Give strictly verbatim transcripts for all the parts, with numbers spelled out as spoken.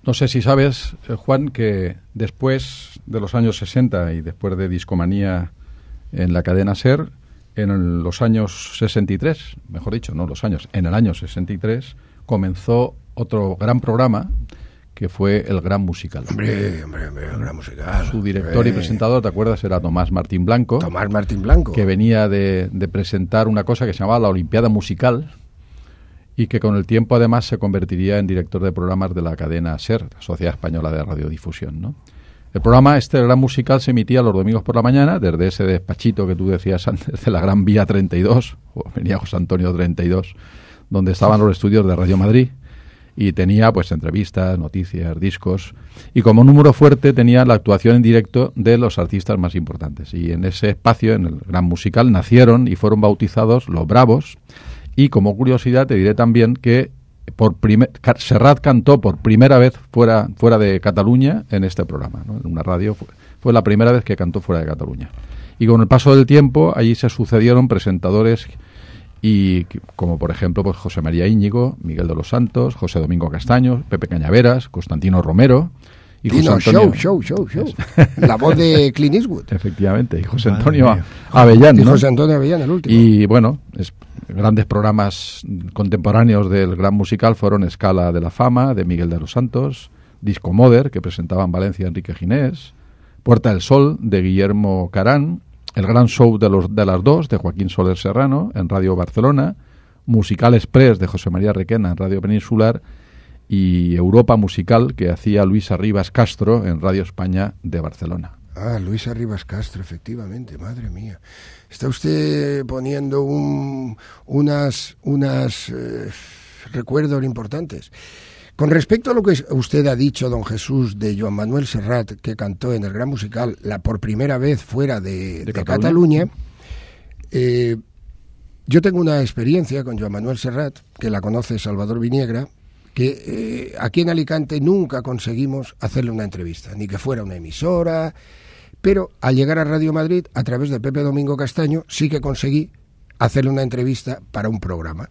No sé si sabes, eh, Juan, que después de los años sesenta y después de Discomanía en la cadena SER, en los años sesenta y tres, mejor dicho, no los años, en el año sesenta y tres, comenzó otro gran programa que fue el Gran Musical. Hombre, hombre, hombre, el Gran Musical. Su director hombre. y presentador, ¿te acuerdas? Era Tomás Martín Blanco. Tomás Martín Blanco. Que venía de, de presentar una cosa que se llamaba la Olimpiada Musical y que con el tiempo además se convertiría en director de programas de la cadena SER, Sociedad Española de Radiodifusión, ¿no? El programa este, el Gran Musical, se emitía los domingos por la mañana desde ese despachito que tú decías antes de la Gran Vía treinta y dos, o venía José Antonio treinta y dos, donde estaban los estudios de Radio Madrid, y tenía pues entrevistas, noticias, discos, y como número fuerte tenía la actuación en directo de los artistas más importantes. Y en ese espacio, en el Gran Musical, nacieron y fueron bautizados los Bravos, y como curiosidad te diré también que por primer, Serrat cantó por primera vez fuera fuera de Cataluña en este programa, ¿no? En una radio fue, fue la primera vez que cantó fuera de Cataluña. Y con el paso del tiempo allí se sucedieron presentadores y como por ejemplo pues José María Íñigo, Miguel de los Santos, José Domingo Castaño, Pepe Cañaveras, Constantino Romero y José Dino, Antonio... show, show, show, show. La voz de Clint Eastwood. Efectivamente, y José Antonio Avellán, Y ¿no? José Antonio Avellán, el último. Y bueno, es, grandes programas contemporáneos del Gran Musical fueron Escala de la Fama, de Miguel de los Santos, Disco Moder, que presentaba en Valencia Enrique Ginés, Puerta del Sol, de Guillermo Carán, El Gran Show de, los, de las Dos, de Joaquín Soler Serrano, en Radio Barcelona, Musical Express, de José María Requena, en Radio Peninsular, y Europa Musical, que hacía Luisa Rivas Castro, en Radio España de Barcelona. Ah, Luisa Rivas Castro, efectivamente, madre mía. Está usted poniendo un, unas, unas eh, recuerdos importantes. Con respecto a lo que usted ha dicho, don Jesús, de Joan Manuel Serrat, que cantó en el Gran Musical la por primera vez fuera de, de, de Cataluña, Cataluña eh, yo tengo una experiencia con Joan Manuel Serrat, que la conoce Salvador Viniegra, que eh, aquí en Alicante nunca conseguimos hacerle una entrevista, ni que fuera una emisora, pero al llegar a Radio Madrid, a través de Pepe Domingo Castaño, sí que conseguí hacerle una entrevista para un programa.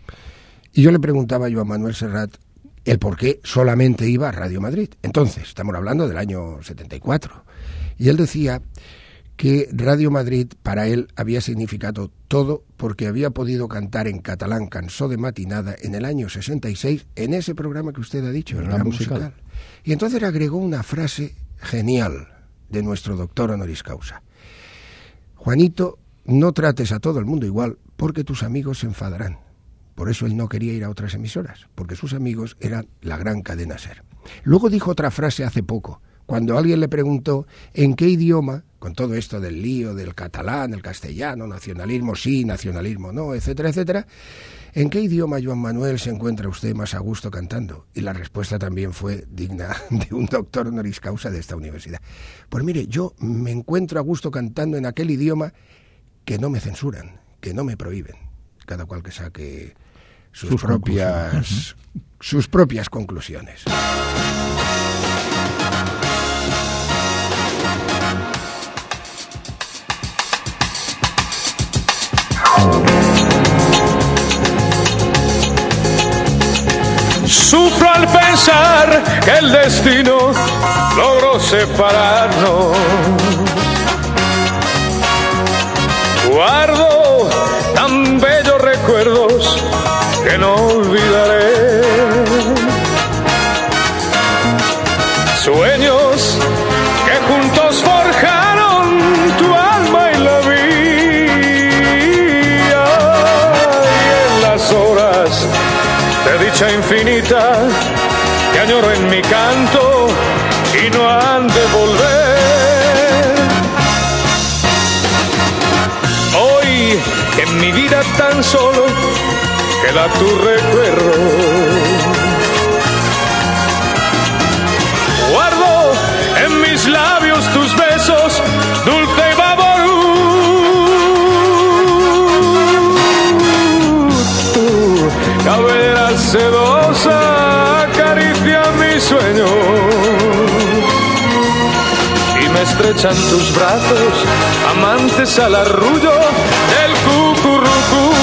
Y yo le preguntaba a Joan Manuel Serrat el por qué solamente iba a Radio Madrid. Entonces, estamos hablando del año setenta y cuatro. Y él decía que Radio Madrid para él había significado todo porque había podido cantar en catalán Cançó de matinada en el año sesenta y seis en ese programa que usted ha dicho, el Gran Musical. Y entonces agregó una frase genial de nuestro doctor honoris causa. Juanito, no trates a todo el mundo igual porque tus amigos se enfadarán. Por eso él no quería ir a otras emisoras, porque sus amigos eran la gran cadena SER. Luego dijo otra frase hace poco, cuando alguien le preguntó en qué idioma, con todo esto del lío del catalán, el castellano, nacionalismo sí, nacionalismo no, etcétera, etcétera, ¿en qué idioma, Joan Manuel, se encuentra usted más a gusto cantando? Y la respuesta también fue digna de un doctor honoris causa de esta universidad. Pues mire, yo me encuentro a gusto cantando en aquel idioma que no me censuran, que no me prohíben. Cada cual que saque sus, sus propias sus propias conclusiones. Sufro al pensar que el destino logró separarnos. Guardo tan bellos recuerdos que no olvidaré. Sueños que juntos forjaron tu alma y la mía. Y en las horas de dicha infinita que añoro en mi canto y no han de volver. Hoy en mi vida tan solo queda tu recuerdo. Guardo en mis labios tus besos, dulce y baború. Tu cabellera sedosa acaricia mi sueño y me estrechan tus brazos, amantes al arrullo del cucurrucú.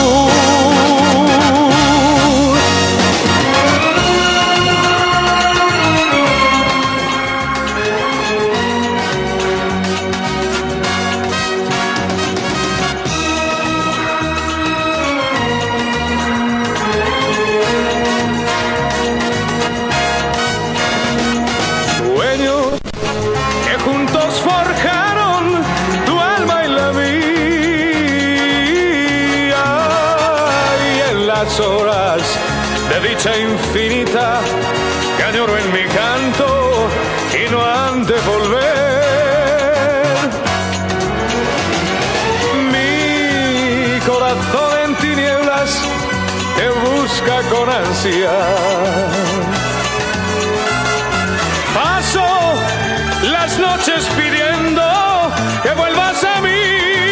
dicha infinita que añoro en mi canto y no han de volver. Mi corazón en tinieblas te busca con ansia. Paso las noches pidiendo que vuelvas a mí,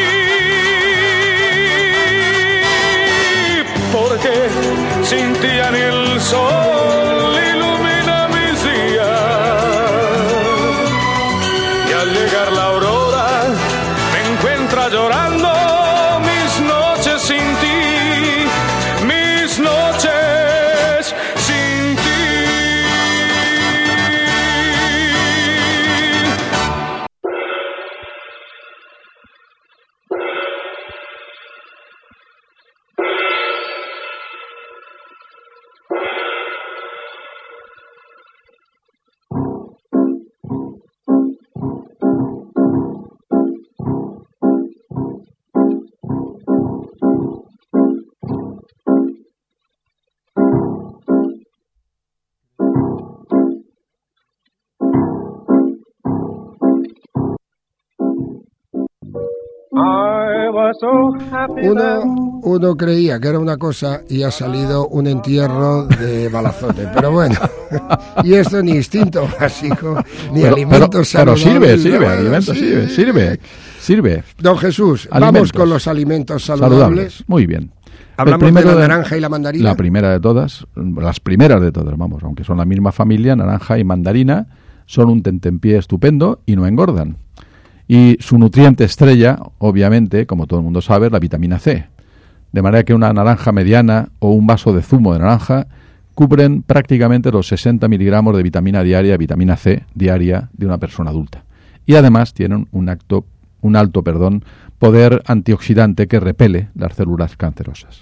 porque sin ti ya ni el sol ilumina mis días, y al llegar la aurora me encuentra llorando mis noches sin ti, mis noches sin ti. Uno, uno creía que era una cosa y ha salido un entierro de balazote, pero bueno, y esto ni instinto básico, ni pero, alimentos pero, pero saludables. sirve, sirve, alimentos, sí, sirve, sirve, sirve. Don Jesús, alimentos. Vamos con los alimentos saludables. saludables. Muy bien. Hablamos de la naranja y la mandarina. La primera de todas, las primeras de todas, vamos, aunque son la misma familia, naranja y mandarina, son un tentempié estupendo y no engordan. Y su nutriente estrella, obviamente, como todo el mundo sabe, es la vitamina C. De manera que una naranja mediana o un vaso de zumo de naranja cubren prácticamente los sesenta miligramos de vitamina diaria, vitamina C diaria de una persona adulta. Y además tienen un, acto, un alto perdón, poder antioxidante que repele las células cancerosas.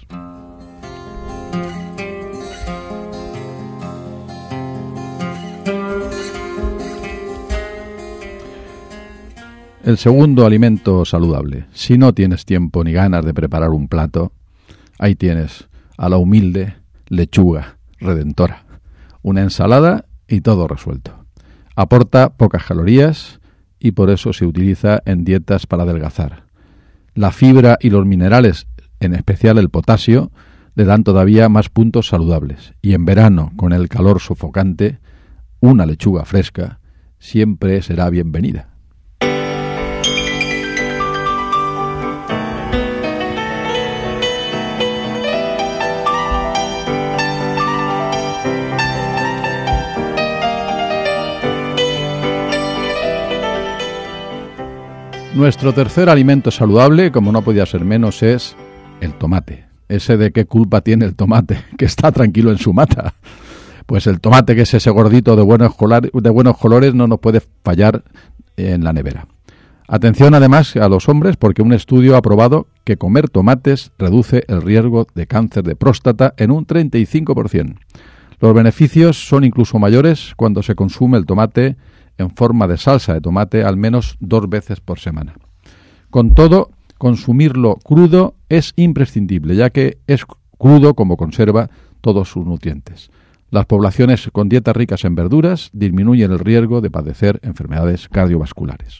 El segundo alimento saludable. Si no tienes tiempo ni ganas de preparar un plato, ahí tienes a la humilde lechuga redentora. Una ensalada y todo resuelto. Aporta pocas calorías y por eso se utiliza en dietas para adelgazar. La fibra y los minerales, en especial el potasio, le dan todavía más puntos saludables. Y en verano, con el calor sofocante, una lechuga fresca siempre será bienvenida. Nuestro tercer alimento saludable, como no podía ser menos, es el tomate. Ese de qué culpa tiene el tomate, que está tranquilo en su mata. Pues el tomate, que es ese gordito de buenos, color, de buenos colores, no nos puede fallar en la nevera. Atención además a los hombres, porque un estudio ha probado que comer tomates reduce el riesgo de cáncer de próstata en un treinta y cinco por ciento. Los beneficios son incluso mayores cuando se consume el tomate en forma de salsa de tomate al menos dos veces por semana. Con todo, consumirlo crudo es imprescindible, ya que es crudo como conserva todos sus nutrientes. Las poblaciones con dietas ricas en verduras disminuyen el riesgo de padecer enfermedades cardiovasculares.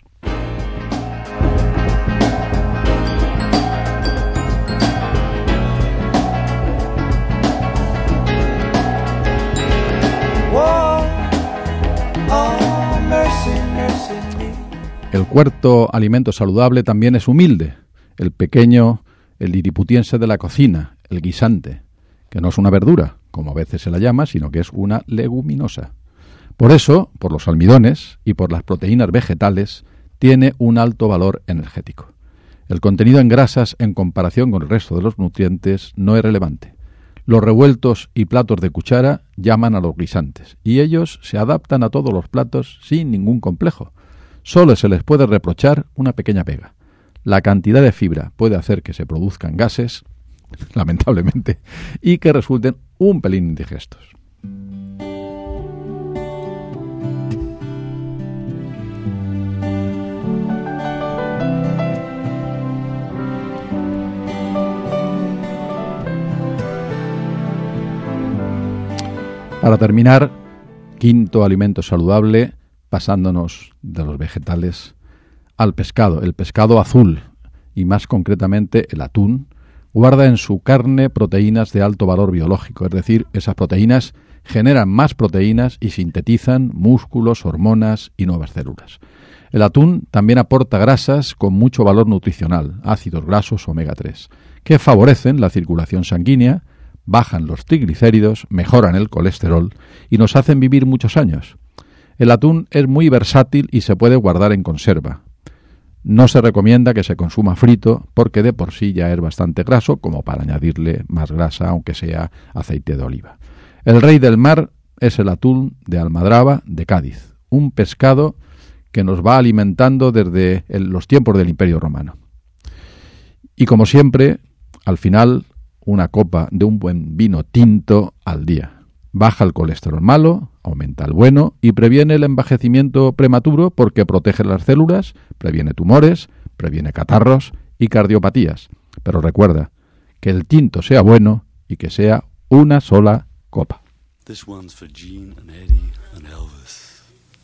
El cuarto alimento saludable también es humilde, el pequeño, el liliputiense de la cocina, el guisante, que no es una verdura, como a veces se la llama, sino que es una leguminosa. Por eso, por los almidones y por las proteínas vegetales, tiene un alto valor energético. El contenido en grasas en comparación con el resto de los nutrientes no es relevante. Los revueltos y platos de cuchara llaman a los guisantes, y ellos se adaptan a todos los platos sin ningún complejo. Solo se les puede reprochar una pequeña pega. La cantidad de fibra puede hacer que se produzcan gases, lamentablemente, y que resulten un pelín indigestos. Para terminar, quinto alimento saludable, pasándonos de los vegetales al pescado. El pescado azul, y más concretamente el atún, guarda en su carne proteínas de alto valor biológico, es decir, esas proteínas generan más proteínas y sintetizan músculos, hormonas y nuevas células. El atún también aporta grasas con mucho valor nutricional, ácidos grasos omega tres, que favorecen la circulación sanguínea, bajan los triglicéridos, mejoran el colesterol y nos hacen vivir muchos años. El atún es muy versátil y se puede guardar en conserva. No se recomienda que se consuma frito porque de por sí ya es bastante graso como para añadirle más grasa, aunque sea aceite de oliva. El rey del mar es el atún de almadraba de Cádiz, un pescado que nos va alimentando desde el, los tiempos del Imperio Romano. Y como siempre, al final, una copa de un buen vino tinto al día. Baja el colesterol malo, aumenta el bueno y previene el envejecimiento prematuro porque protege las células, previene tumores, previene catarros y cardiopatías. Pero recuerda, que el tinto sea bueno y que sea una sola copa. This one's for Gene and Eddie and Elvis.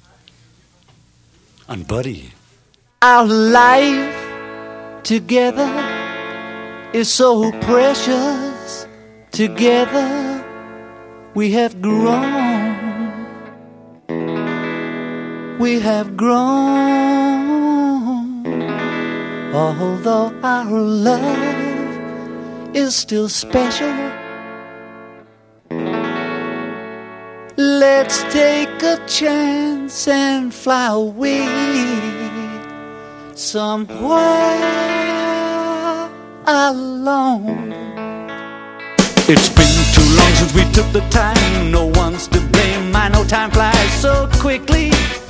And Buddy. Our life together is so precious. Together we have grown. We have grown. Although our love is still special. Let's take a chance and fly away somewhere alone. It's been too long since we took the time. No one's to blame. I know time flies so quickly.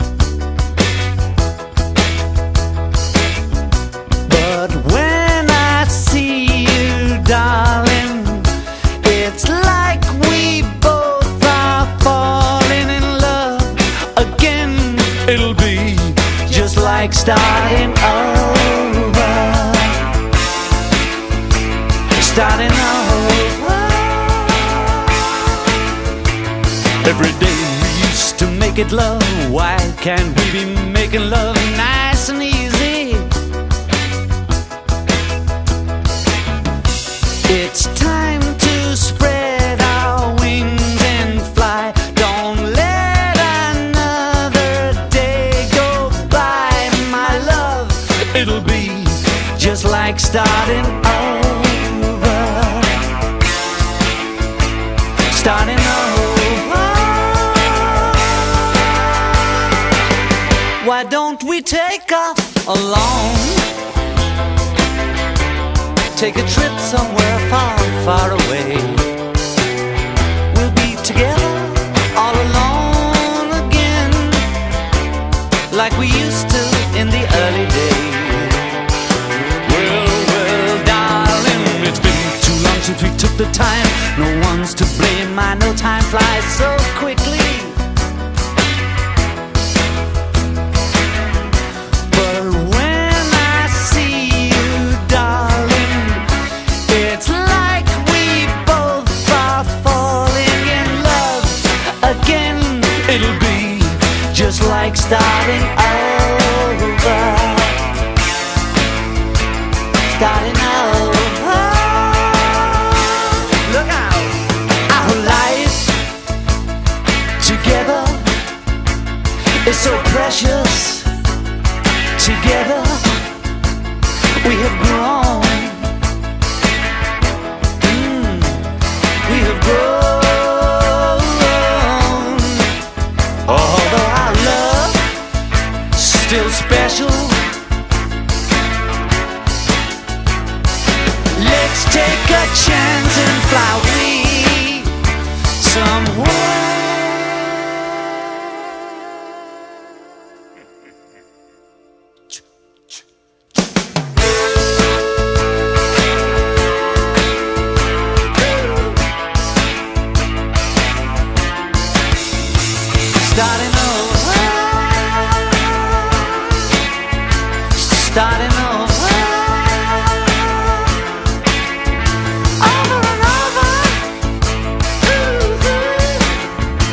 But when I see you, darling, it's like we both are falling in love again. It'll be just like starting over. Starting over. Every day we used to make it love. Why can't we be making love nice and easy? It's time to spread our wings and fly. Don't let another day go by, my love. It'll be just like starting over. Starting over. Why don't we take off alone? Take a trip somewhere far, far away. We'll be together all alone again, like we used to in the early days. Well, well, darling, it's been too long since we took the time. No one's to blame. I know time flies so quickly. Like starting over. Starting over. Look out. Our life together is so precious. Together we have grown. Mm, we have grown. Although our love still special. Let's take a chance and fly away somewhere. Starting over. Starting over. Over and over. Ooh, ooh.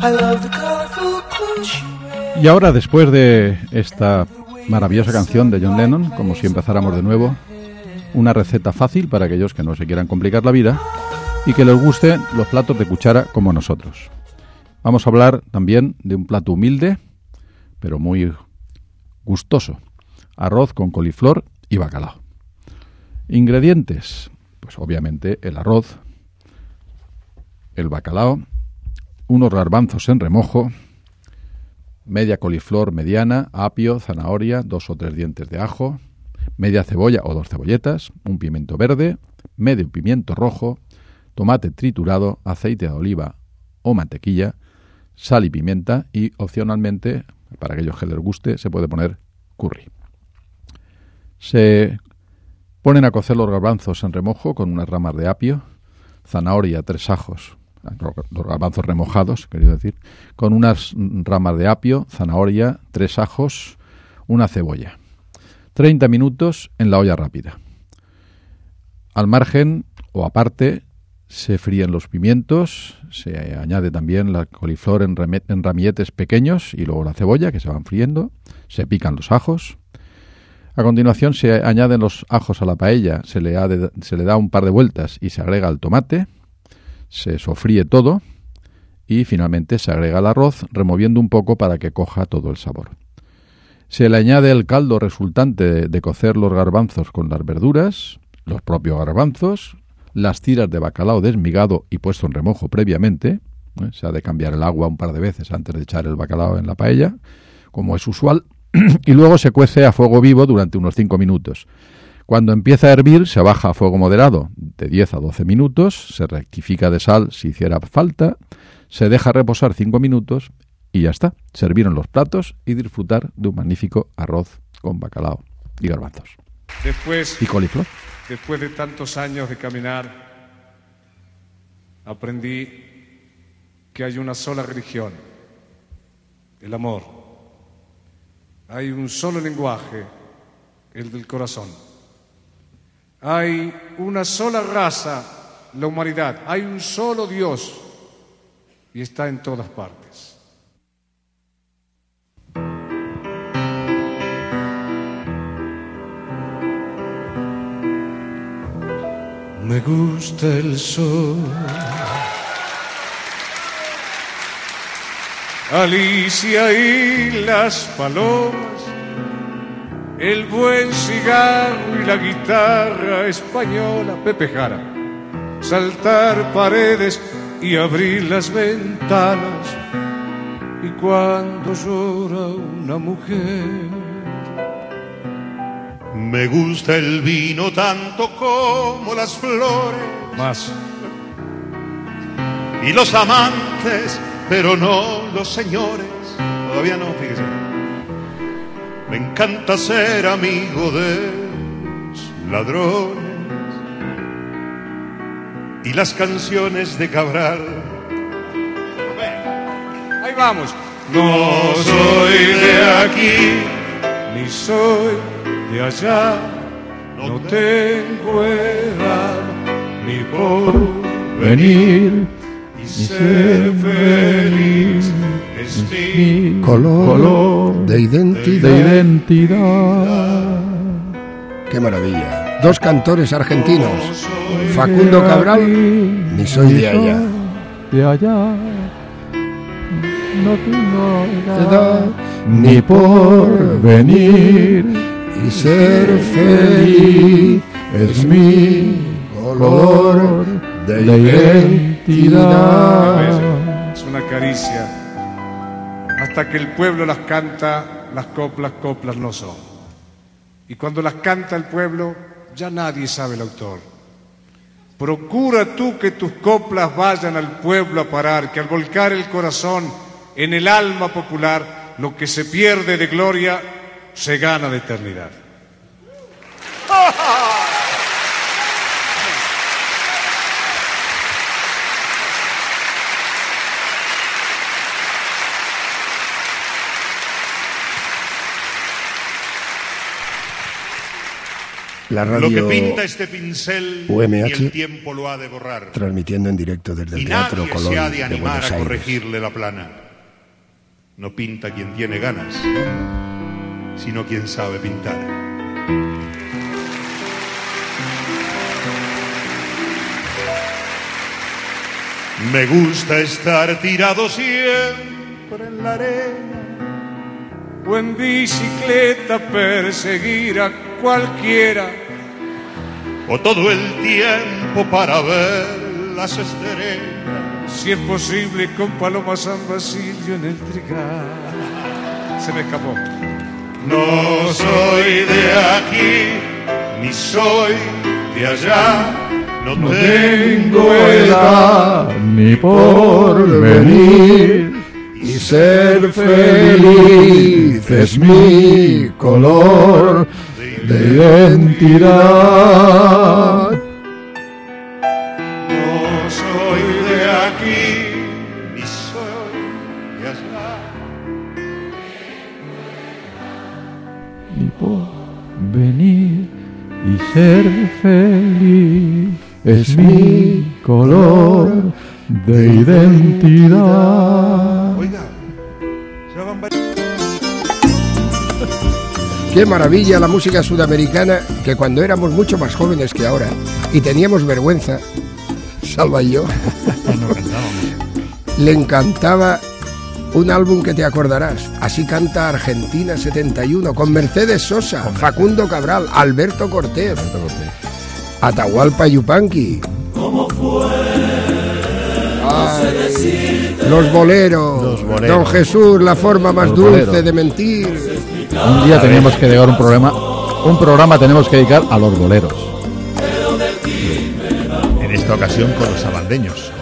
Y ahora, después de esta maravillosa canción de John Lennon, como si empezáramos de nuevo, una receta fácil para aquellos que no se quieran complicar la vida y que les gusten los platos de cuchara como nosotros. Vamos a hablar también de un plato humilde, pero muy gustoso: arroz con coliflor y bacalao. Ingredientes: pues obviamente el arroz, el bacalao, unos garbanzos en remojo, media coliflor mediana, apio, zanahoria, dos o tres dientes de ajo, media cebolla o dos cebolletas, un pimiento verde, medio pimiento rojo, tomate triturado, aceite de oliva o mantequilla, sal y pimienta y, opcionalmente, para aquellos que les guste, se puede poner curry. Se ponen a cocer los garbanzos en remojo con unas ramas de apio, zanahoria, tres ajos, los garbanzos remojados, querido decir, con unas ramas de apio, zanahoria, tres ajos, una cebolla. treinta minutos en la olla rápida. Al margen o aparte se fríen los pimientos, se añade también la coliflor en, rem- en ramilletes pequeños y luego la cebolla, que se van friendo, se pican los ajos. A continuación se añaden los ajos a la paella, se le, ha de, se le da un par de vueltas y se agrega el tomate, se sofríe todo y finalmente se agrega el arroz, removiendo un poco para que coja todo el sabor. Se le añade el caldo resultante de, de cocer los garbanzos con las verduras, los propios garbanzos, las tiras de bacalao desmigado y puesto en remojo previamente. ¿eh? Se ha de cambiar el agua un par de veces antes de echar el bacalao en la paella, como es usual, y luego se cuece a fuego vivo durante unos cinco minutos. Cuando empieza a hervir, se baja a fuego moderado de diez a doce minutos, se rectifica de sal si hiciera falta, se deja reposar cinco minutos y ya está. Servir en los platos y disfrutar de un magnífico arroz con bacalao y garbanzos. Después, y coliflor. Después de tantos años de caminar, aprendí que hay una sola religión: el amor. Hay un solo lenguaje, el del corazón. Hay una sola raza, la humanidad. Hay un solo Dios y está en todas partes. Me gusta el sol, Alicia y las palomas, el buen cigarro y la guitarra española, Pepe Jara, saltar paredes y abrir las ventanas, y cuando llora una mujer. Me gusta el vino tanto como las flores, Más. y los amantes, pero no los señores. Todavía no, fíjese. Me encanta ser amigo de los ladrones y las canciones de Cabral. Ahí vamos. No soy de aquí, ni soy de allá. No tengo edad ni por Venir y ser feliz es mi Color, color de identidad. de identidad. ¡Qué maravilla! Dos cantores argentinos, Facundo Cabral, ni soy de allá. De allá. No tengo Edad, ni por venir y ser feliz es mi color de de identidad. identidad. Es una caricia. Hasta que el pueblo las canta, las coplas, coplas no son. Y cuando las canta el pueblo, ya nadie sabe el autor. Procura tú que tus coplas vayan al pueblo a parar, que al volcar el corazón en el alma popular, lo que se pierde de gloria se gana de eternidad. La radio lo que pinta este pincel U M H, y el tiempo lo ha de borrar. Transmitiendo en directo desde el Y Teatro nadie Colón se ha de de animar Buenos a Aires. corregirle la plana. No pinta quien tiene ganas, sino quien sabe pintar. Me gusta estar tirado siempre en la arena, O en bicicleta perseguir a cualquiera. o todo el tiempo para ver las estrellas. Si es posible con Paloma San Basilio en el trigal. Se me escapó. No soy de aquí, ni soy de allá. No, No tengo tengo edad ni por venir, y ser feliz es mi color de identidad. No soy de aquí, ni soy de allá. Ni por venir y ser feliz es mi color de identidad. Oiga, ya van varios. Qué maravilla la música sudamericana, que cuando éramos mucho más jóvenes que ahora y teníamos vergüenza, Salva y yo, le encantaba un álbum que te acordarás. Así canta Argentina setenta y uno, con Mercedes Sosa, Facundo Cabral, Alberto Cortés, Atahualpa Yupanqui. Ay, los boleros, Los boleros. Don Jesús, la forma más Los dulce boleros. de mentir. Un día tenemos que dedicar un programa, un programa tenemos que dedicar a los boleros. En esta ocasión con los abandeños.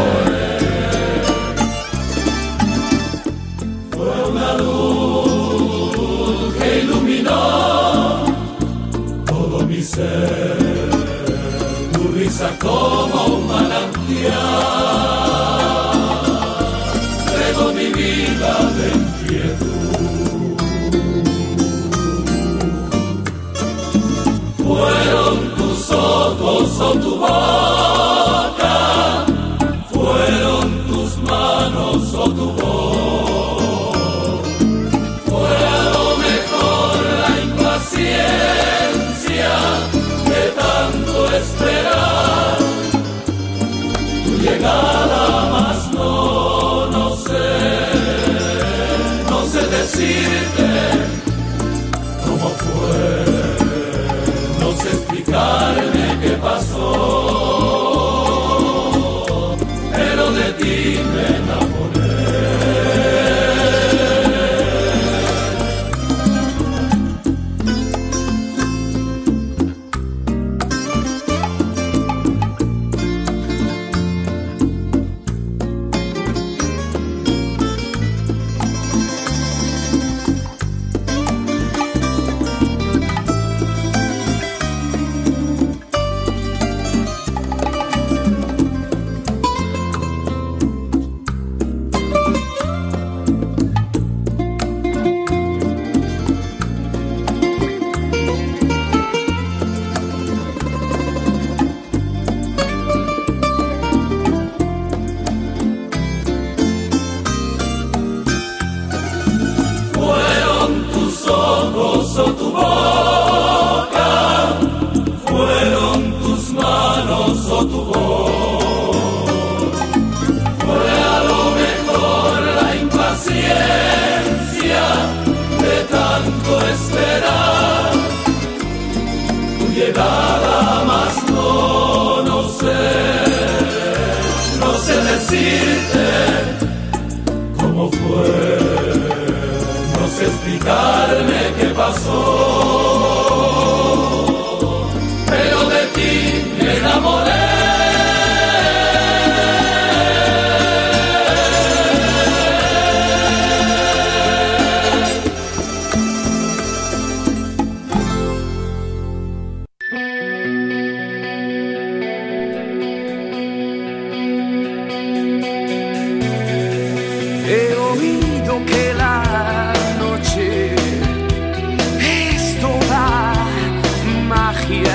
He oído que la noche es toda magia.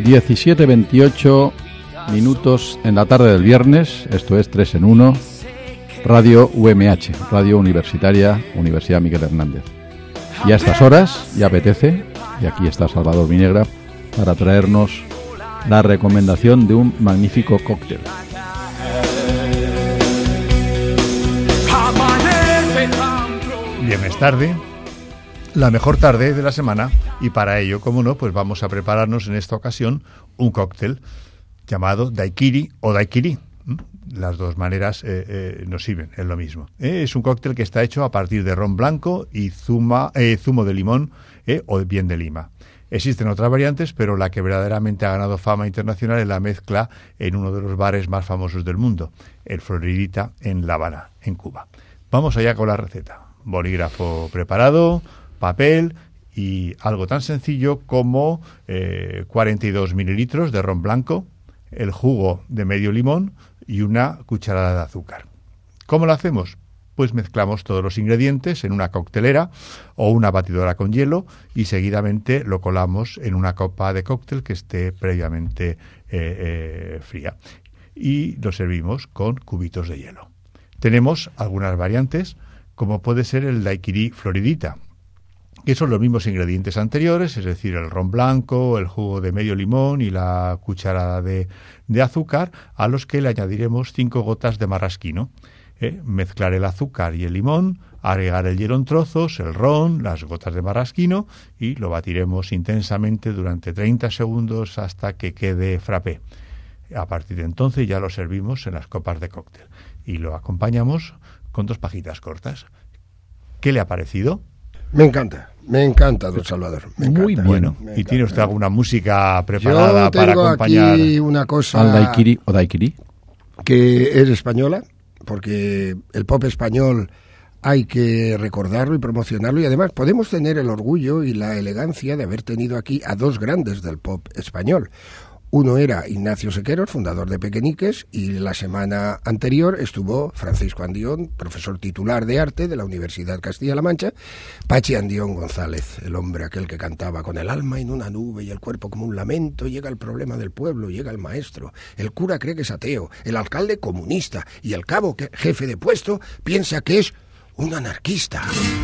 diecisiete veintiocho minutos en la tarde del viernes, esto es tres en uno, Radio U M H, Radio Universitaria, Universidad Miguel Hernández. Y a estas horas ya apetece, y aquí está Salvador Viniegra, para traernos la recomendación de un magnífico cóctel. Viernes tarde, la mejor tarde de la semana, y para ello, como no, pues vamos a prepararnos en esta ocasión un cóctel llamado daiquiri o daiquiri. Las dos maneras eh, eh, nos sirven, es lo mismo. Eh, es un cóctel que está hecho a partir de ron blanco y zuma, eh, zumo de limón eh, o bien de lima. Existen otras variantes, pero la que verdaderamente ha ganado fama internacional es la mezcla en uno de los bares más famosos del mundo, el Floridita en La Habana, en Cuba. Vamos allá con la receta. Bolígrafo preparado, papel y algo tan sencillo como eh, cuarenta y dos mililitros de ron blanco, el jugo de medio limón y una cucharada de azúcar. ¿Cómo lo hacemos? Pues mezclamos todos los ingredientes en una coctelera o una batidora con hielo y seguidamente lo colamos en una copa de cóctel que esté previamente eh, eh, fría. Y lo servimos con cubitos de hielo. Tenemos algunas variantes, como puede ser el daiquiri Floridita, que son los mismos ingredientes anteriores, es decir, el ron blanco, el jugo de medio limón y la cucharada de, de azúcar, a los que le añadiremos cinco gotas de marrasquino. Eh, mezclar el azúcar y el limón, agregar el hielo en trozos, el ron, las gotas de marrasquino y lo batiremos intensamente durante treinta segundos hasta que quede frappé. A partir de entonces ya lo servimos en las copas de cóctel y lo acompañamos con dos pajitas cortas. ¿Qué le ha parecido? Me encanta, me encanta, don Salvador. Me Muy encanta, bueno. me ¿Y encanta. tiene usted alguna música preparada Yo para tengo acompañar? aquí una cosa Al daiquiri o daiquiri. que es española, porque el pop español hay que recordarlo y promocionarlo, y además podemos tener el orgullo y la elegancia de haber tenido aquí a dos grandes del pop español. Uno era Ignacio Sequeros, fundador de Pequeñiques, y la semana anterior estuvo Francisco Andión, profesor titular de arte de la Universidad Castilla-La Mancha, Pachi Andión González, el hombre aquel que cantaba con el alma en una nube y el cuerpo como un lamento, llega el problema del pueblo, llega el maestro, el cura cree que es ateo, el alcalde comunista y el cabo que, jefe de puesto piensa que es un anarquista.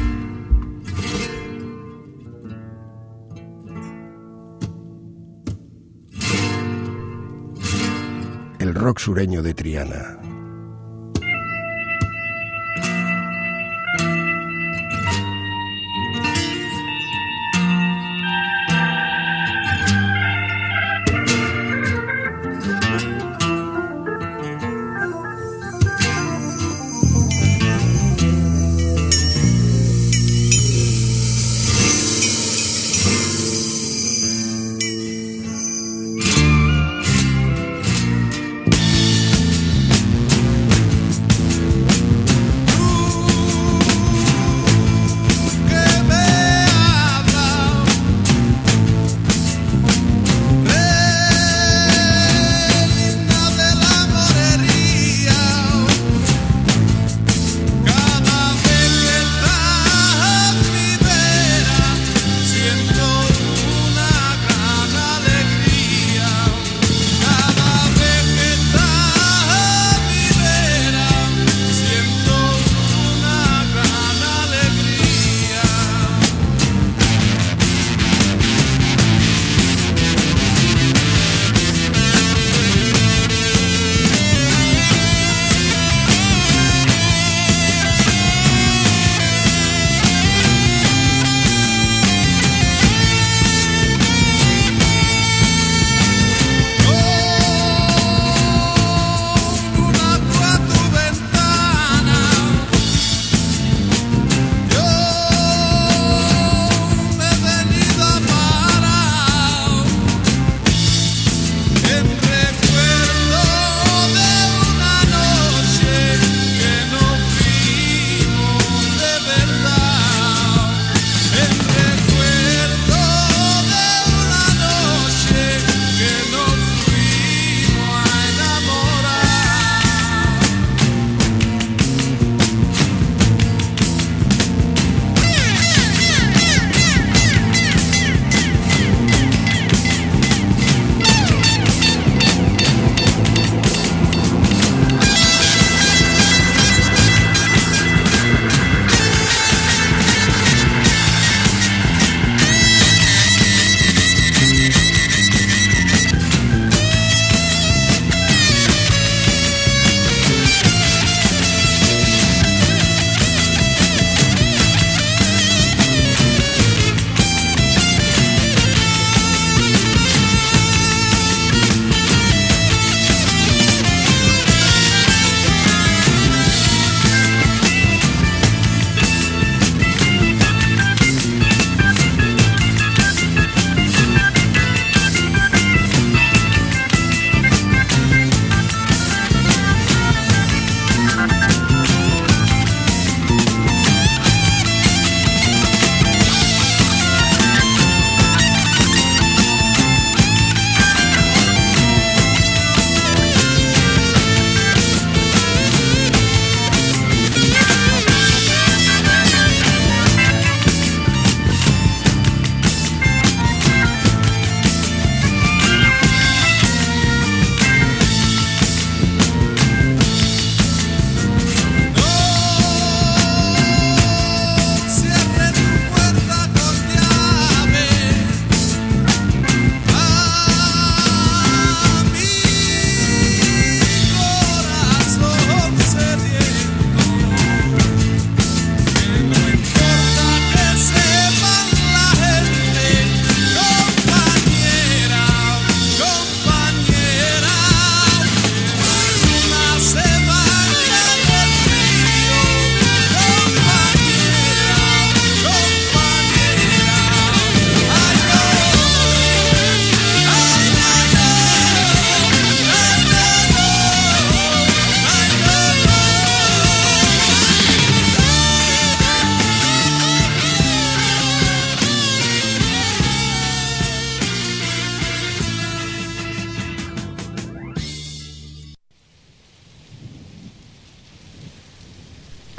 El rock sureño de Triana.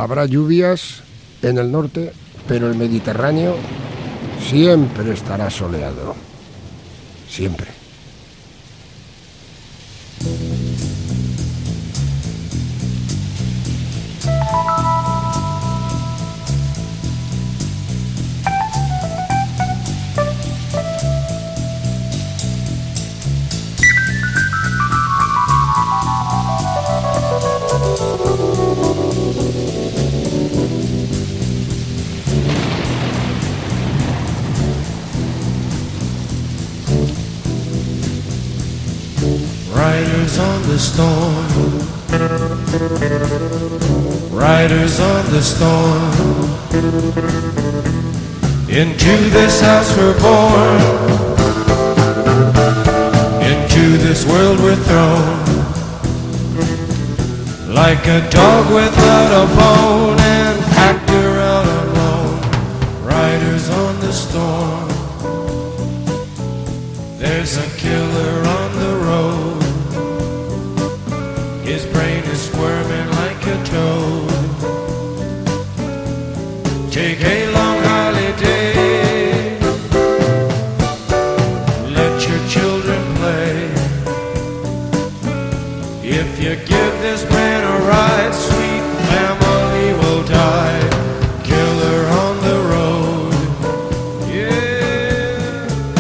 Habrá lluvias en el norte, pero el Mediterráneo siempre estará soleado. Siempre. Riders on the storm, riders on the storm, into this house we're born, into this world we're thrown, like a dog without a bone, an actor out alone. Riders on the storm, there's a killer on the road. His brain is squirming like a toad. Take a long holiday, let your children play. If you give this man a ride, sweet family will die. Killer on the road, yeah.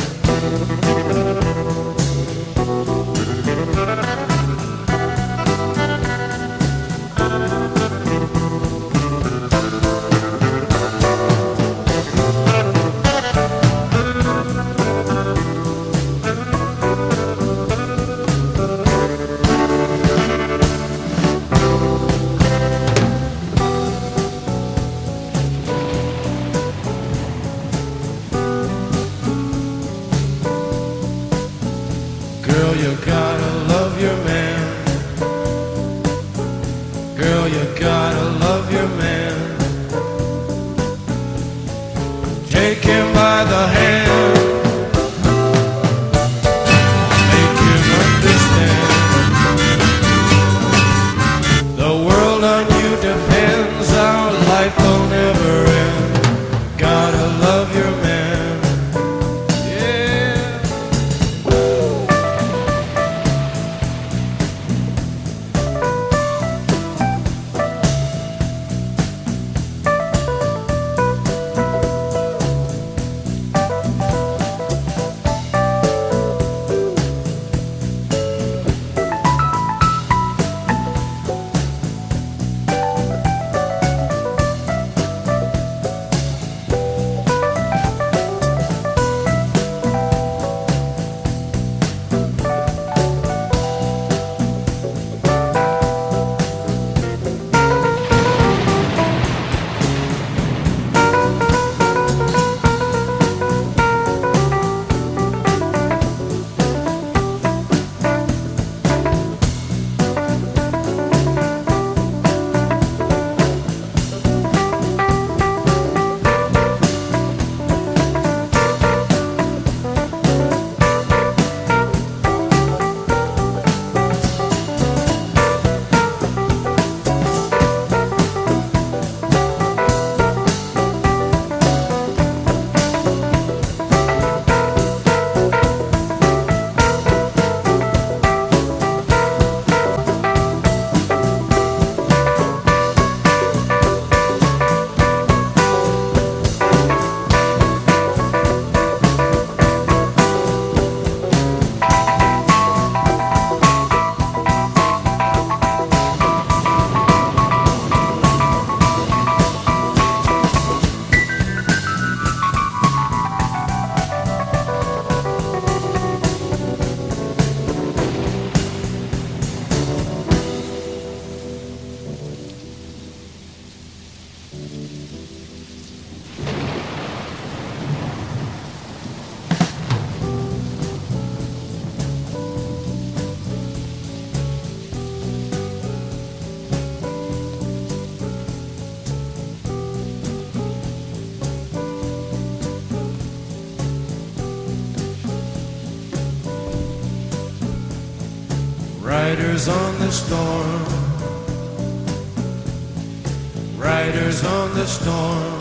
Girl, you gotta love your man. Girl, you gotta love your man. Take him by the hand, make him understand. The world on you depends, our life will never end. Gotta love your man. Riders on the storm, riders on the storm.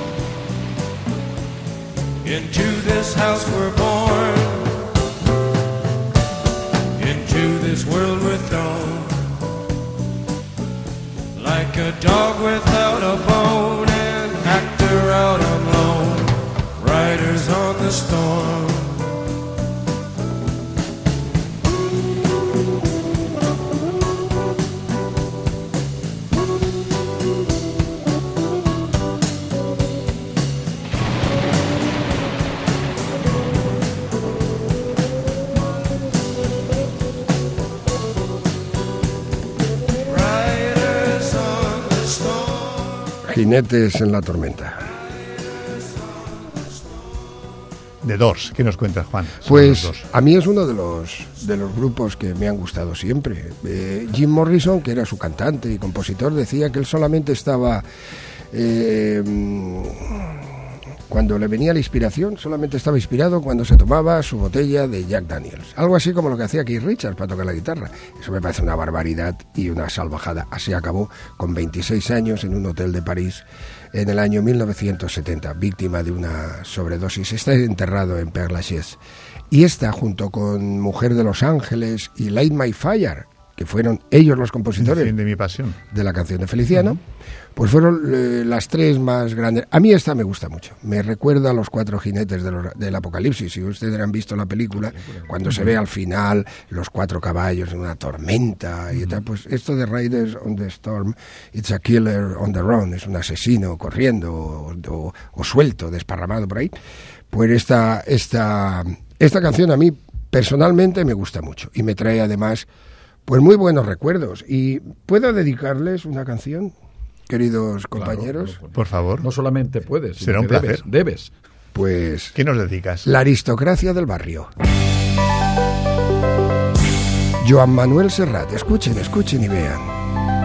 Into this house we're born, into this world we're thrown, like a dog without a bone, an actor out on loan, riders on the storm. Jinetes en la tormenta. De Doors, ¿qué nos cuentas, Juan? Pues a mí es uno de los de los grupos que me han gustado siempre. Eh, Jim Morrison, que era su cantante y compositor, decía que él solamente estaba eh, cuando le venía la inspiración, solamente estaba inspirado cuando se tomaba su botella de Jack Daniels. Algo así como lo que hacía Keith Richards para tocar la guitarra. Eso me parece una barbaridad y una salvajada. Así acabó con veintiséis años en un hotel de París en el año mil novecientos setenta, víctima de una sobredosis. Está enterrado en Père Lachaise. Y esta, junto con Mujer de los Ángeles y Light My Fire, que fueron ellos los compositores de mi pasión, de la canción de Feliciano, uh-huh. pues fueron eh, las tres más grandes. A mí esta me gusta mucho, me recuerda a los cuatro jinetes de los, del Apocalipsis. Si ustedes han visto la película, cuando uh-huh. se ve al final los cuatro caballos en una tormenta uh-huh. y tal, pues esto de Riders on the Storm, it's a killer on the run, es un asesino corriendo o, o, o suelto, desparramado por ahí. Pues esta, esta, esta canción a mí personalmente me gusta mucho y me trae además pues muy buenos recuerdos. ¿Y puedo dedicarles una canción, queridos compañeros? Claro, por favor. No solamente puedes, será un placer. Debes, debes. Pues... ¿Qué nos dedicas? La aristocracia del barrio. Joan Manuel Serrat. Escuchen, escuchen y vean.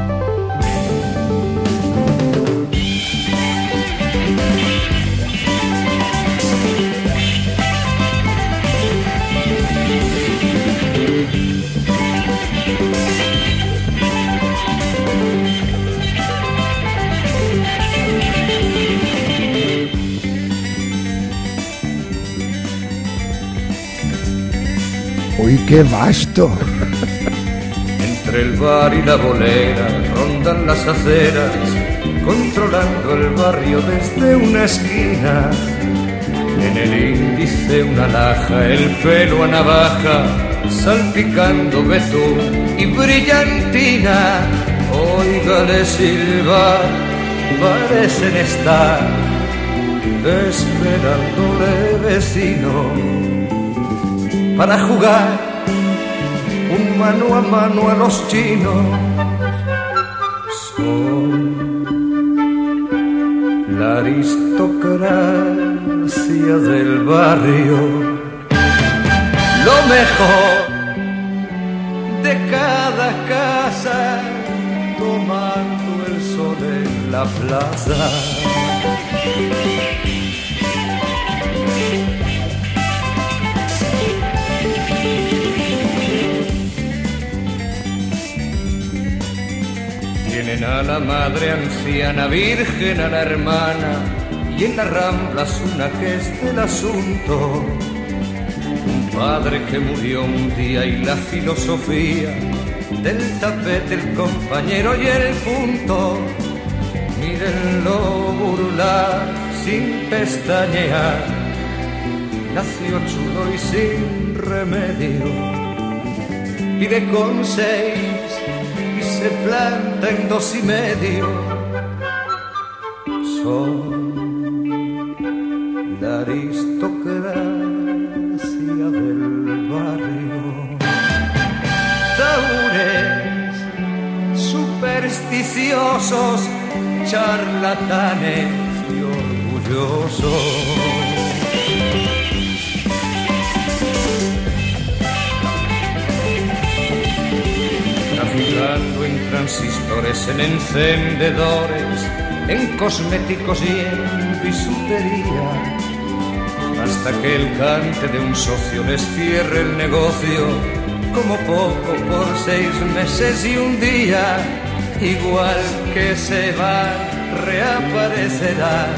¡Uy, qué vasto! Entre el bar y la bolera rondan las aceras, controlando el barrio desde una esquina. En el índice una laja, el pelo a navaja, salpicando betún y brillantina. Óigale silbar, parecen estar esperándole vecino para jugar un mano a mano a los chinos. Son la aristocracia del barrio, lo mejor de cada casa, tomando el sol en la plaza. Tienen a la madre anciana, virgen a la hermana, y en las ramblas una que es del asunto. Un padre que murió un día y la filosofía del tapete, el compañero y el punto. Mírenlo burlar sin pestañear, nació chulo y sin remedio. Pide con seis y se planta en dos y medio. Son la aristocracia del barrio. Taures supersticiosos, charlatanes y orgullosos. Traficando en transistores, en encendedores, en cosméticos y en bisutería, hasta que el cante de un socio les cierre el negocio, como poco por seis meses y un día, igual que se van reaparecerán,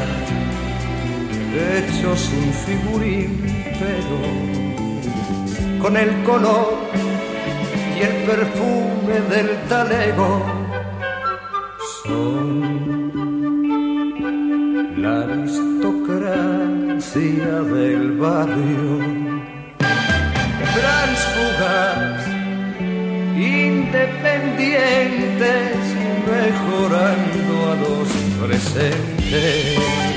hechos un figurín, pero con el color y el perfume del talego. Son la aristocracia del barrio, tránsfugas, independientes, mejorando a los presentes.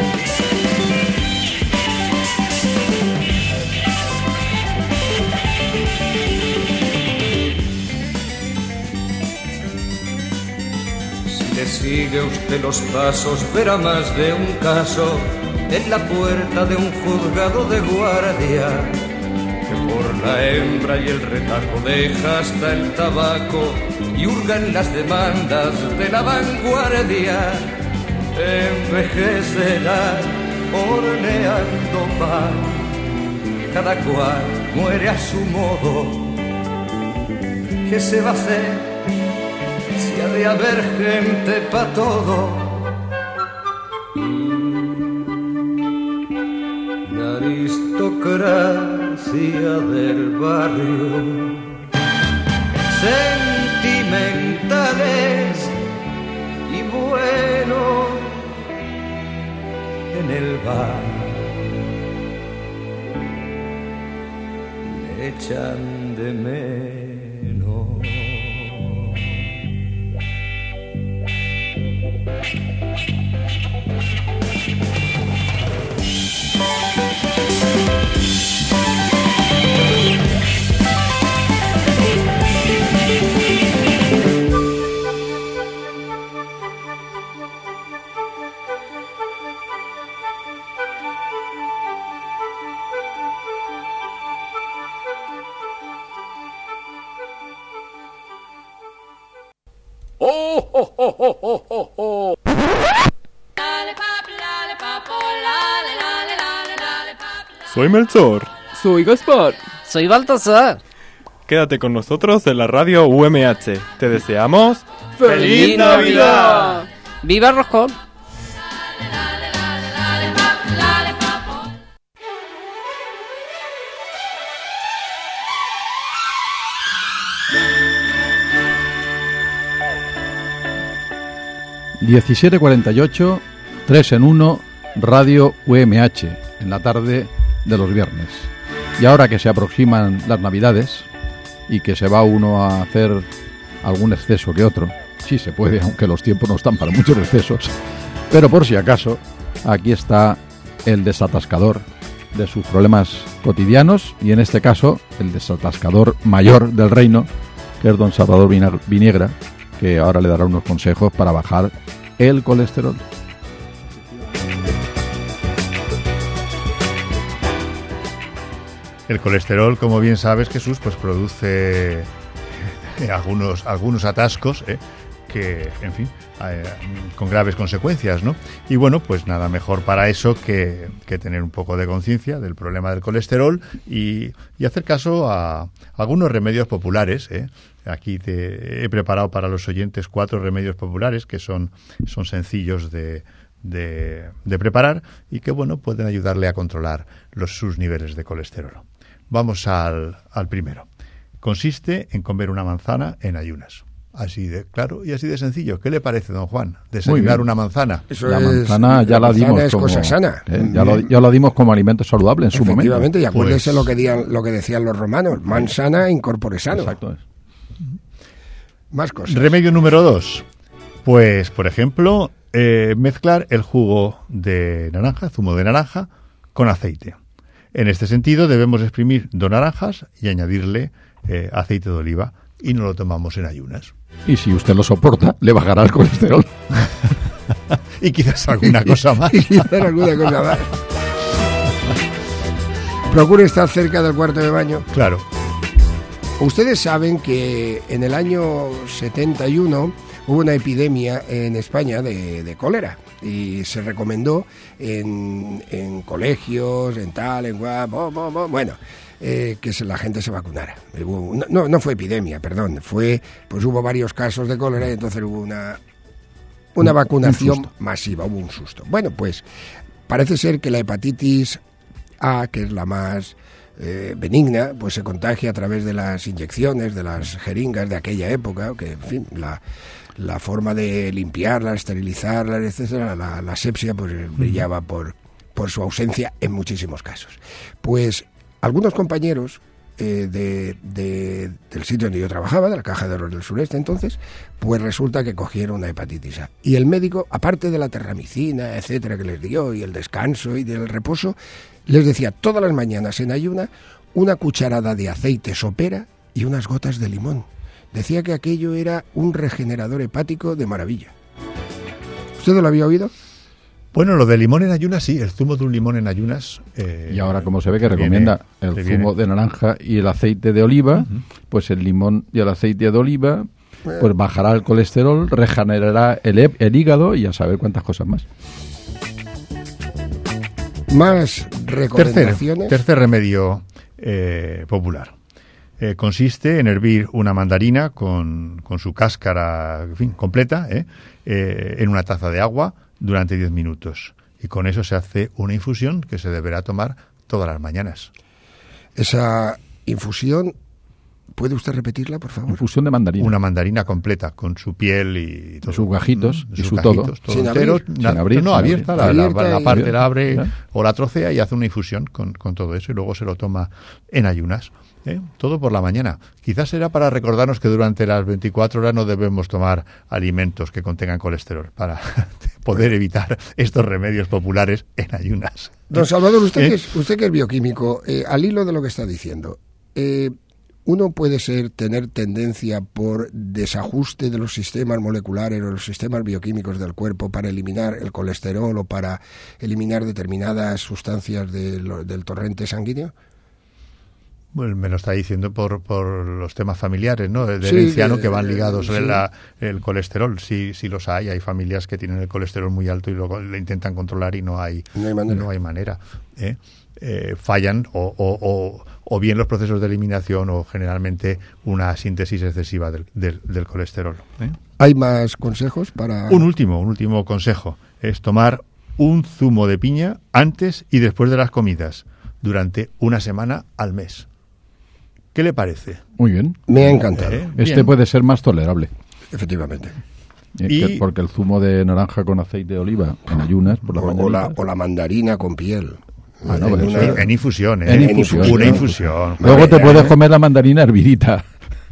Si le sigue usted los pasos, verá más de un caso en la puerta de un juzgado de guardia, que por la hembra y el retaco deja hasta el tabaco y hurga en las demandas de la vanguardia. Envejecerá horneando pan, cada cual muere a su modo. ¿Qué se va a hacer si ha de haber gente pa' todo? La aristocracia del barrio, sentimentales y buenos en el bar, le echan de menos. ¡Oh, oh, oh, oh, oh, oh, oh! Soy Melchor. Soy Gaspar. Soy Baltasar. Quédate con nosotros en la radio U M H. Te deseamos... ¡Feliz Navidad! ¡Viva Roscón! diecisiete cuarenta y ocho, tres en uno, Radio U M H, en la tarde de los viernes. Y ahora que se aproximan las Navidades y que se va uno a hacer algún exceso que otro, sí se puede, aunque los tiempos no están para muchos excesos, pero por si acaso, aquí está el desatascador de sus problemas cotidianos, y en este caso el desatascador mayor del reino, que es don Salvador Viniegra, que ahora le dará unos consejos para bajar el colesterol. El colesterol, como bien sabes, Jesús, pues produce algunos algunos atascos, ¿eh? que, en fin, eh, con graves consecuencias, ¿no? Y bueno, pues nada mejor para eso que, que tener un poco de conciencia del problema del colesterol y, y hacer caso a algunos remedios populares, ¿eh? Aquí te he preparado para los oyentes cuatro remedios populares que son, son sencillos de, de, de preparar y que, bueno, pueden ayudarle a controlar los, sus niveles de colesterol. Vamos al, al primero. Consiste en comer una manzana en ayunas. Así de claro y así de sencillo. ¿Qué le parece, don Juan? Desayunar una manzana. Eso la es, manzana ya la, la manzana dimos es como cosa sana. ¿eh? Ya, lo, ya lo dimos como alimento saludable en su momento. Efectivamente, y acuérdese Pues, lo que dian, lo que decían los romanos: man sana in corpore sano. Exacto. Más cosas. Remedio número dos. Pues, por ejemplo, eh, mezclar el jugo de naranja, zumo de naranja, con aceite. En este sentido, debemos exprimir dos naranjas y añadirle eh, aceite de oliva, y no lo tomamos en ayunas. Y si usted lo soporta, le bajará el colesterol. Y quizás alguna cosa más. Y quizás alguna cosa más. Procure estar cerca del cuarto de baño. Claro. Ustedes saben que en el año setenta y uno hubo una epidemia en España de, de cólera y se recomendó en, en colegios, en tal, en guap, bo, bo, bo, bueno, eh, que se, la gente se vacunara. Hubo, no, no fue epidemia, perdón, fue, pues hubo varios casos de cólera y entonces hubo una una un, vacunación un masiva, hubo un susto. Bueno, pues parece ser que la hepatitis A, que es la más eh, benigna, pues se contagia a través de las inyecciones, de las jeringas de aquella época, que en fin, la, la forma de limpiarlas, esterilizarlas, etcétera, la, la asepsia pues brillaba por, por su ausencia en muchísimos casos. Pues algunos compañeros eh, de, de, del sitio donde yo trabajaba, de la Caja de Ahorros del Sureste entonces, pues resulta que cogieron una hepatitis A. Y el médico, aparte de la terramicina, etcétera, que les dio, y el descanso y del reposo, les decía todas las mañanas en ayuna una cucharada de aceite sopera y unas gotas de limón. Decía que aquello era un regenerador hepático de maravilla. ¿Usted lo había oído? Bueno, lo de limón en ayunas, sí, el zumo de un limón en ayunas. Eh, y ahora, como se ve que recomienda viene, el viene. zumo de naranja y el aceite de oliva, uh-huh. pues el limón y el aceite de oliva, pues bajará el colesterol, regenerará el, el hígado y a saber cuántas cosas más. Más recomendaciones. Tercer, tercer remedio eh, popular. Eh, consiste en hervir una mandarina con, con su cáscara, en fin, completa, eh, eh, en una taza de agua durante diez minutos. Y con eso se hace una infusión que se deberá tomar todas las mañanas. Esa infusión, ¿puede usted repetirla, por favor? Infusión de mandarina. Una mandarina completa, con su piel y todo. Sus gajitos, mm, y sus su gajitos, todo. todo Sin entero, abrir. na, Sin abrir, no, sin abierta, abrir. la, Abierta la, la y- parte la abre ¿Eh? o la trocea y hace una infusión con, con todo eso y luego se lo toma en ayunas. ¿eh? Todo por la mañana. Quizás será para recordarnos que durante las veinticuatro horas no debemos tomar alimentos que contengan colesterol para poder evitar estos remedios populares en ayunas. Don Salvador, usted, ¿Eh? que, es, usted que es bioquímico, eh, al hilo de lo que está diciendo, eh, ¿uno puede ser tener tendencia por desajuste de los sistemas moleculares o los sistemas bioquímicos del cuerpo para eliminar el colesterol o para eliminar determinadas sustancias de lo, del torrente sanguíneo? Bueno, me lo está diciendo por, por los temas familiares, ¿no? De Sí, herencia, ¿no? eh, Que van ligados sí. el, la- el colesterol. Sí, sí los hay. Hay familias que tienen el colesterol muy alto y luego le intentan controlar y no hay, No hay manera. no hay manera, ¿eh? Eh, fallan o, o, o, o bien los procesos de eliminación o generalmente una síntesis excesiva del, del, del colesterol. ¿eh? ¿Hay más consejos para...? Un último, un último consejo es tomar un zumo de piña antes y después de las comidas durante una semana al mes. ¿Qué le parece? Muy bien. Me ha encantado. Eh, Este bien. puede ser más tolerable. Efectivamente. eh, Y- que- porque el zumo de naranja con aceite de oliva en ayunas por la O, o mañana. la, o la mandarina con piel. Ah, no, En pero una- eso- En infusión, ¿eh? En infusión, Una ¿no? infusión. Luego te Vale. puedes comer la mandarina hervidita.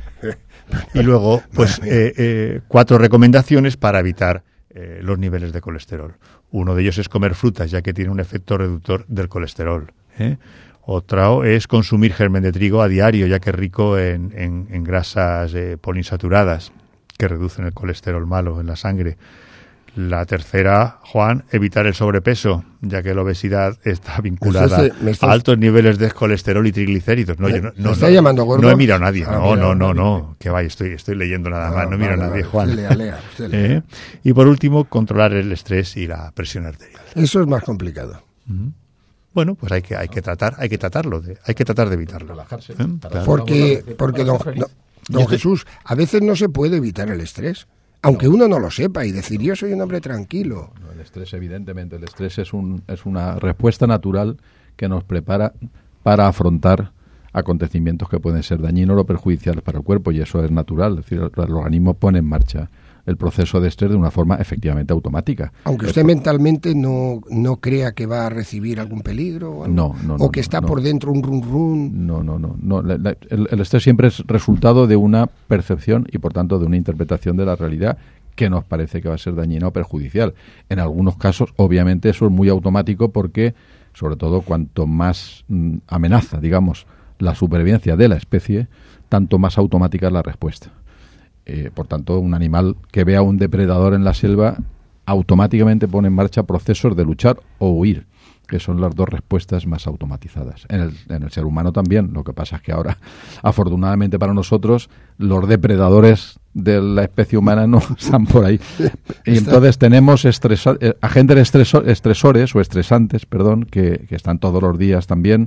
Y luego, pues, eh, eh, cuatro recomendaciones para evitar eh, los niveles de colesterol. Uno de ellos es comer frutas, ya que tiene un efecto reductor del colesterol. ¿eh? Otro es consumir germen de trigo a diario, ya que es rico en, en, en grasas eh, poliinsaturadas, que reducen el colesterol malo en la sangre. La tercera, Juan, evitar el sobrepeso, ya que la obesidad está vinculada Me estás- me estás- a altos niveles de colesterol y triglicéridos. No, ¿Me- yo no, me no, está no, llamando gordo? No he mirado a nadie. Ah, No, mira, no, no, vale. no. Que vaya, estoy, estoy leyendo nada más. Ah, No miro vale, a nadie, vale. Juan. Usted lea, lea, usted lea. ¿Eh? Y por último, controlar el estrés y la presión arterial. Eso es más complicado. Bueno, pues hay que, hay que tratar, hay que tratarlo, de, hay que tratar de evitarlo. Relajarse. ¿Eh? Claro. Porque, porque don, no, don Jesús, a veces no se puede evitar el estrés, aunque uno no lo sepa y decir yo soy un hombre tranquilo. No, el estrés, evidentemente, el estrés es, un, es una respuesta natural que nos prepara para afrontar acontecimientos que pueden ser dañinos o perjudiciales para el cuerpo, y eso es natural. Es decir, el, el organismo pone en marcha el proceso de estrés de una forma efectivamente automática. Aunque usted mentalmente no, no crea que va a recibir algún peligro o, algo, No, no, no, o que no, está no. por dentro un run run. No, no, no. no. La- la- el, el estrés siempre es resultado de una percepción y, por tanto, de una interpretación de la realidad que nos parece que va a ser dañina o perjudicial. En algunos casos, obviamente, eso es muy automático porque, sobre todo, cuanto más mm, amenaza, digamos, la supervivencia de la especie, tanto más automática es la respuesta. Eh, por tanto, un animal que vea a un depredador en la selva automáticamente pone en marcha procesos de luchar o huir, que son las dos respuestas más automatizadas. En el, en el ser humano también. Lo que pasa es que ahora, afortunadamente para nosotros, los depredadores de la especie humana no están por ahí. Y entonces tenemos estresa- eh, agentes estreso- estresores o estresantes, perdón, que, que están todos los días también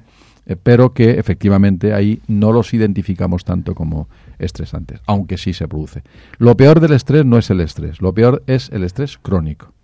eh, pero que efectivamente ahí no los identificamos tanto como estresantes, aunque sí se produce. Lo peor del estrés no es el estrés, lo peor es el estrés crónico.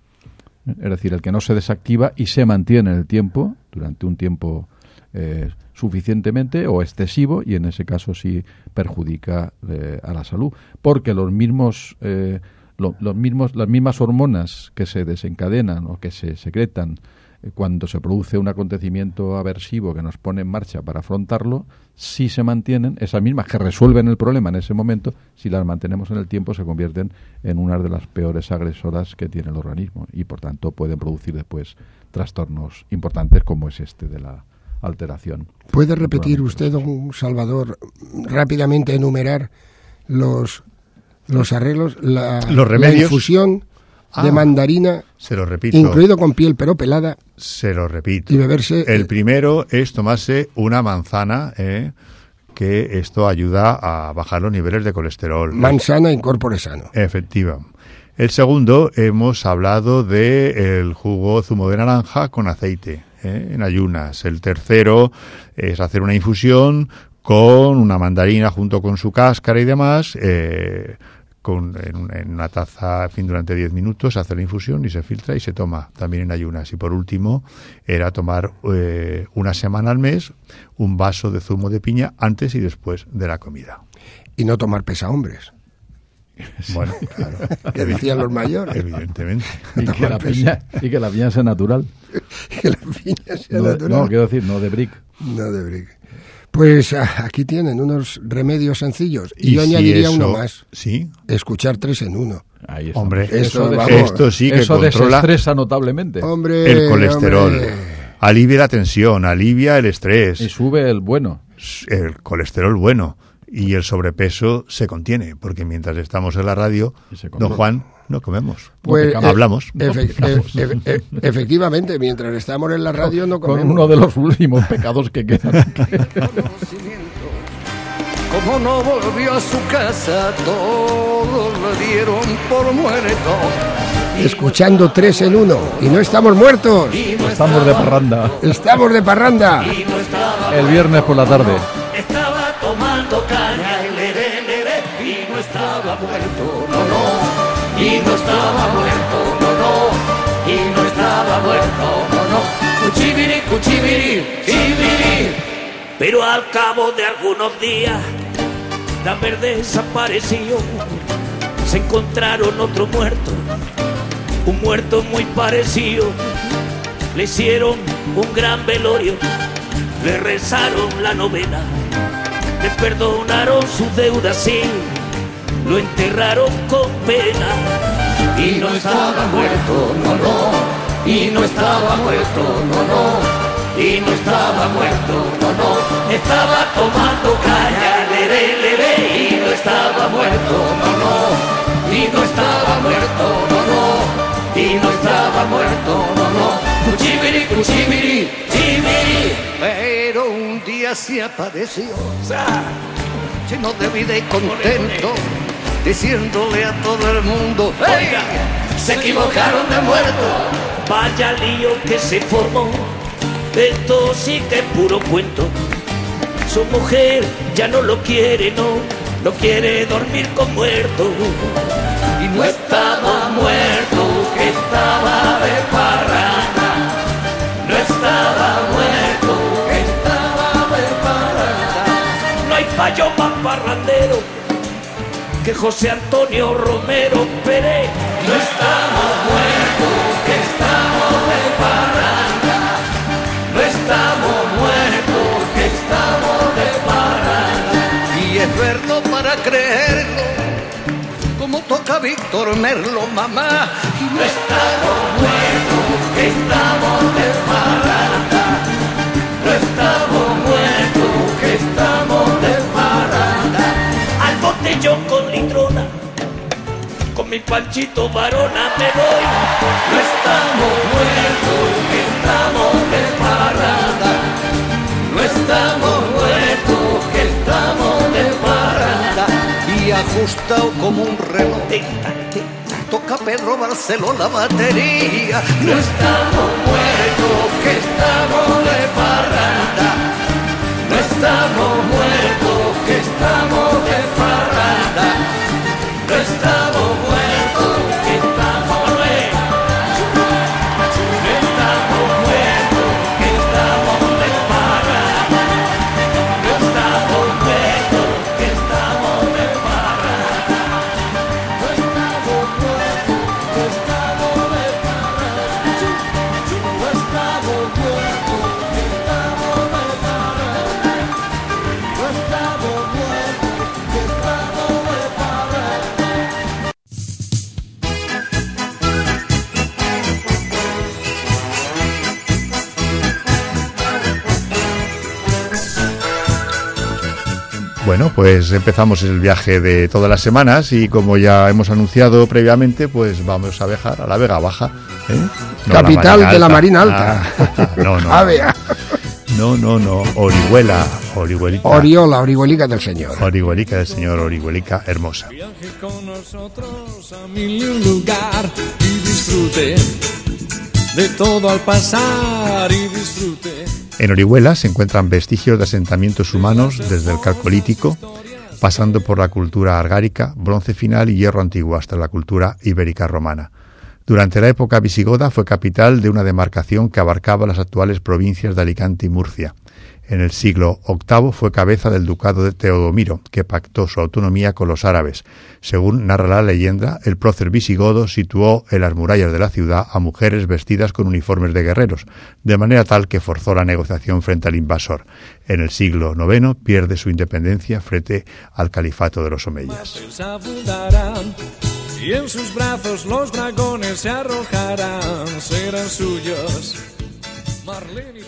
Es decir, el que no se desactiva y se mantiene en el tiempo, durante un tiempo eh, suficientemente o excesivo, y en ese caso sí perjudica eh, a la salud. Porque los mismos, eh, lo, los mismos, las mismas hormonas que se desencadenan o que se secretan eh, cuando se produce un acontecimiento aversivo que nos pone en marcha para afrontarlo, si se mantienen, esas mismas que resuelven el problema en ese momento, si las mantenemos en el tiempo, se convierten en una de las peores agresoras que tiene el organismo y, por tanto, pueden producir después trastornos importantes como es este de la alteración. ¿Puede repetir usted, don Salvador, rápidamente enumerar los, los arreglos? La, los remedios. La infusión ah, de mandarina, se lo repito, incluido con piel pero pelada. Se lo repito. Y beberse. El primero es tomarse una manzana, eh, que esto ayuda a bajar los niveles de colesterol. Manzana in corpore sano. Efectiva. El segundo, hemos hablado de el jugo zumo de naranja con aceite, eh, en ayunas. El tercero es hacer una infusión con una mandarina junto con su cáscara y demás, eh, con, en, en una taza, en fin, durante diez minutos, hace la infusión y se filtra y se toma también en ayunas. Y por último, era tomar eh, una semana al mes un vaso de zumo de piña antes y después de la comida. Y no tomar pesahombres. Bueno, claro. Que decían los mayores. Evidentemente. Y que, la piña, y que la piña sea natural. Que la piña sea no, natural. No, quiero decir, no de brick. No de brick. Pues aquí tienen unos remedios sencillos. Y, y yo si añadiría eso, uno más. ¿Sí? Escuchar tres en uno. Ahí está. Hombre, eso, eso, vamos, esto sí que eso controla desestresa notablemente. Hombre, el colesterol. Hombre. Alivia la tensión, alivia el estrés. Y sube el bueno. El colesterol bueno. Y el sobrepeso se contiene, porque mientras estamos en la radio, don Juan, no comemos, pues, no hablamos. Efe, efe, efe, efectivamente, mientras estamos en la radio no comemos. Con uno de los últimos pecados que quedan. Como no volvió a su casa, todos lo dieron por muerto. Escuchando tres en uno, y no estamos muertos. No estamos de parranda. Estamos de parranda. El viernes por la tarde. Estaba tomando caña, lere, lere, y no estaba muerto, no, no. Y no estaba muerto, no, no. Y no estaba muerto, no, no. Cuchibiri, cuchibiri, chibiri. Pero al cabo de algunos días, Lambert desapareció. Se encontraron otro muerto, un muerto muy parecido. Le hicieron un gran velorio, le rezaron la novena, le perdonaron sus deudas, sí, lo enterraron con pena. Y no estaba muerto, no, no. Y no estaba muerto, no, no. Y no estaba muerto, no, no. Estaba tomando caña, lere, lere. Y no estaba muerto, no, no. Y no estaba muerto, no, no. Y no estaba muerto, no, no. Cuchibiri, cuchibiri, chibiri. Pero un día se apareció, lleno de vida y contento, diciéndole a todo el mundo: oiga, se equivocaron de muerto. Vaya lío que se formó, esto sí que es puro cuento. Su mujer ya no lo quiere, no, no quiere dormir con muerto. Y no estaba muerto, que estaba de parranda. No estaba muerto, que estaba de parranda. No hay fallo más parrandero que José Antonio Romero Pérez. No estamos muertos, que estamos de parranda. No estamos muertos, que estamos de parranda. Y es verlo para creerlo, como toca Víctor Merlo, mamá. Y no estamos muertos, que estamos de parranda. No estamos muertos, que estamos de parranda. Al botellón con litrona, con mi Panchito Varona me voy. No estamos muertos, que estamos de parranda. No estamos muertos, que estamos de parranda. Y ajustado como un reloj, toca Pedro Barceló la batería. No estamos muertos, que estamos de parranda. estamos muertos, que estamos de parranda. No estamos muertos, que estamos de no estamos muertos, que estamos de parranda. No estamos muertos, que estamos de parranda. No estamos muertos, que estamos de parranda. No estamos muertos, que estamos de parranda. No estamos muertos, que estamos de parranda. Bueno, pues empezamos el viaje de todas las semanas y como ya hemos anunciado previamente, pues vamos a viajar a la Vega Baja, ¿eh? No a la Capital Marina de la Alta. Marina Alta. Ah, no, no. Avea. No, no, no. Orihuela, Orihuelita. Oriola, Orihuelica del Señor. Orihuelica del Señor, Orihuelica hermosa. Viaje con nosotros a mil y un lugar y disfrute de todo al pasar y disfrute. En Orihuela se encuentran vestigios de asentamientos humanos desde el Calcolítico, pasando por la cultura argárica, bronce final y hierro antiguo hasta la cultura ibérica romana. Durante la época visigoda fue capital de una demarcación que abarcaba las actuales provincias de Alicante y Murcia. En el siglo octavo fue cabeza del ducado de Teodomiro, que pactó su autonomía con los árabes. Según narra la leyenda, el prócer visigodo situó en las murallas de la ciudad a mujeres vestidas con uniformes de guerreros, de manera tal que forzó la negociación frente al invasor. En el siglo noveno pierde su independencia frente al califato de los omeyas. Se abundarán y en sus brazos los dragones se arrojarán, serán suyos. Marlene y